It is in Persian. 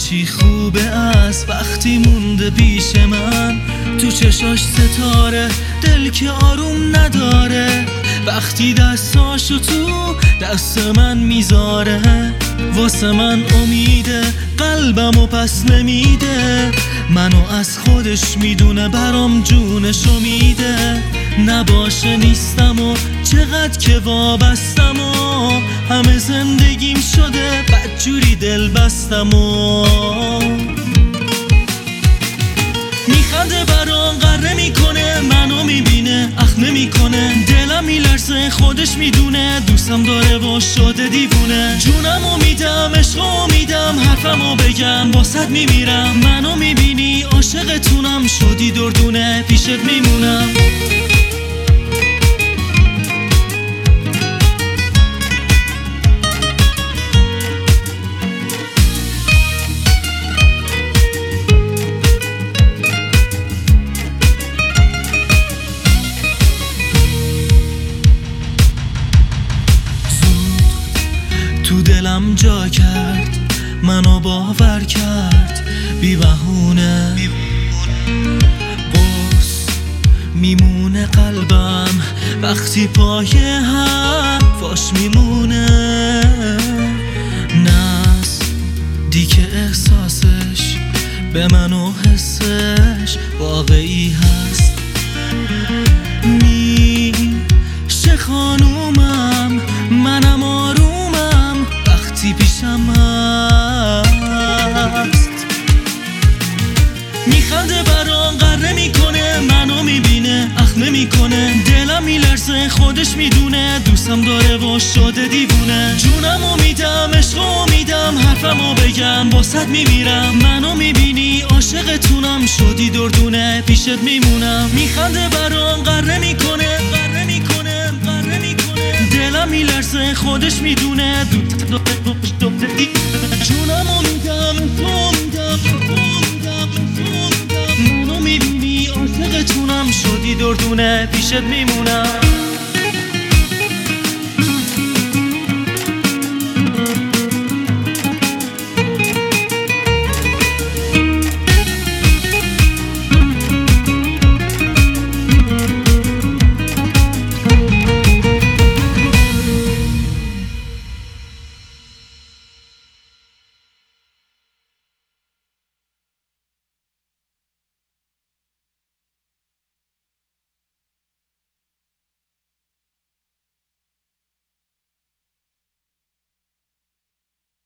چی خوبه از وقتی مونده پیش من، تو چشاش ستاره، دل که آروم نداره، وقتی دستاشو تو دست من میذاره، واسه من امیده، قلبمو پس نمیده، منو از خودش میدونه، برام جونشو میده، نباشه نیستم و چقدر که وابستم و همه زندگیم شده بدجوری دل بستم و میخنده برام قره میکنه، منو میبینه اخ نمیکنه، دلم میلرزه خودش میدونه، دوستم داره و شده دیوونه، جونمو میدم عشقو میدم، حرفمو بگم واسط میمیرم، منو میبینی عاشقتونم، شدی دردونه پیشت میمونم. تو دلم جا کرد، منو باور کرد، بی بهونه قرص میمونه قلبم، وقتی پای هم فاش میمونه، نزدیک احساسش به منو حسش واقعی هست، میشه خانومم، منم آرومم وقتی پیشم هست، میخنده برام قره میکنه، منو میبینه اخ نمیکنه، دلم میلرزه خودش میدونه، دوستم داره و شده دیوونه، جونمو میدم عشقو میدم، حرفمو بگم واسط میمیرم، منو میبینی عاشقتونم، شدی دردونه پیشت میمونم، میخنده برام قره میکنه، دلم میلرزه خودش میدونه، جونمو میدم منو میبینی عاشقتونم، شدی دردونه پیشت میمونم.